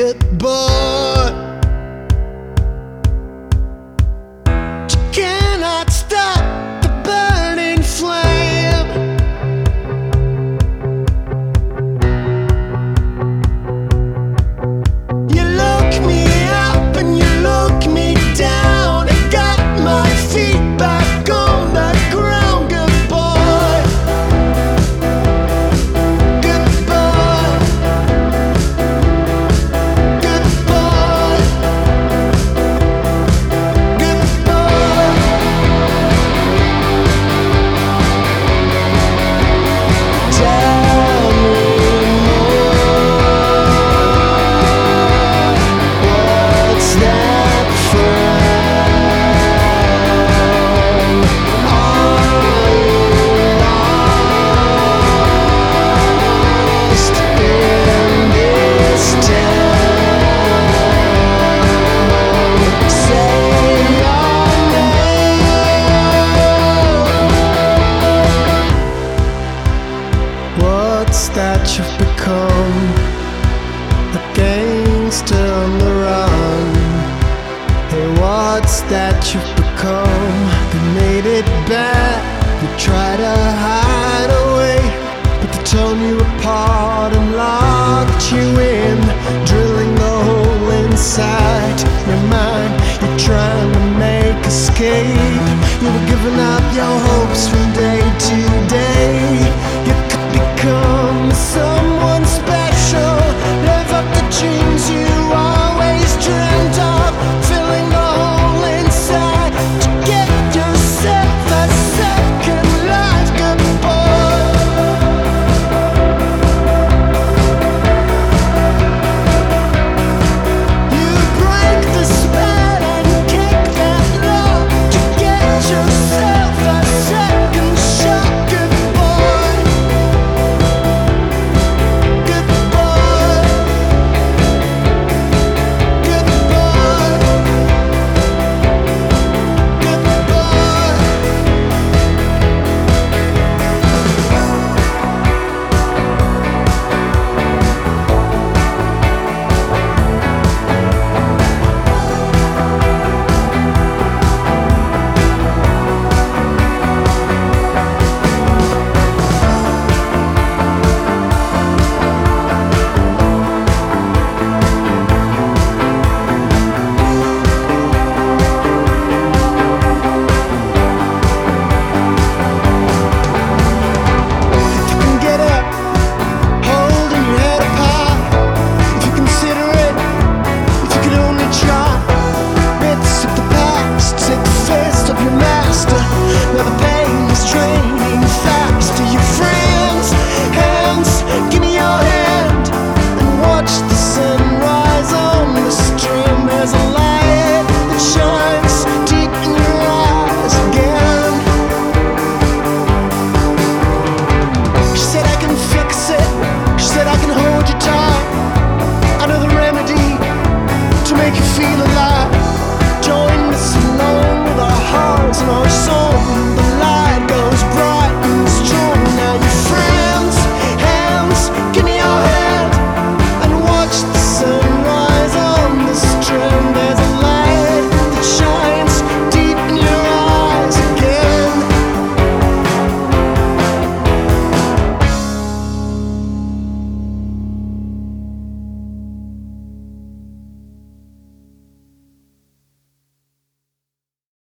good boy. You cannot stop the burning flame. You look me up and you look me down. I got my feet back on the ground. Good boy. Good boy. Good boy. Good boy. Tell me more. What's that from? Are you lost in this town? Say your name. What's that you've become? A gangster on the run. Hey, what's that you've become? You made it back.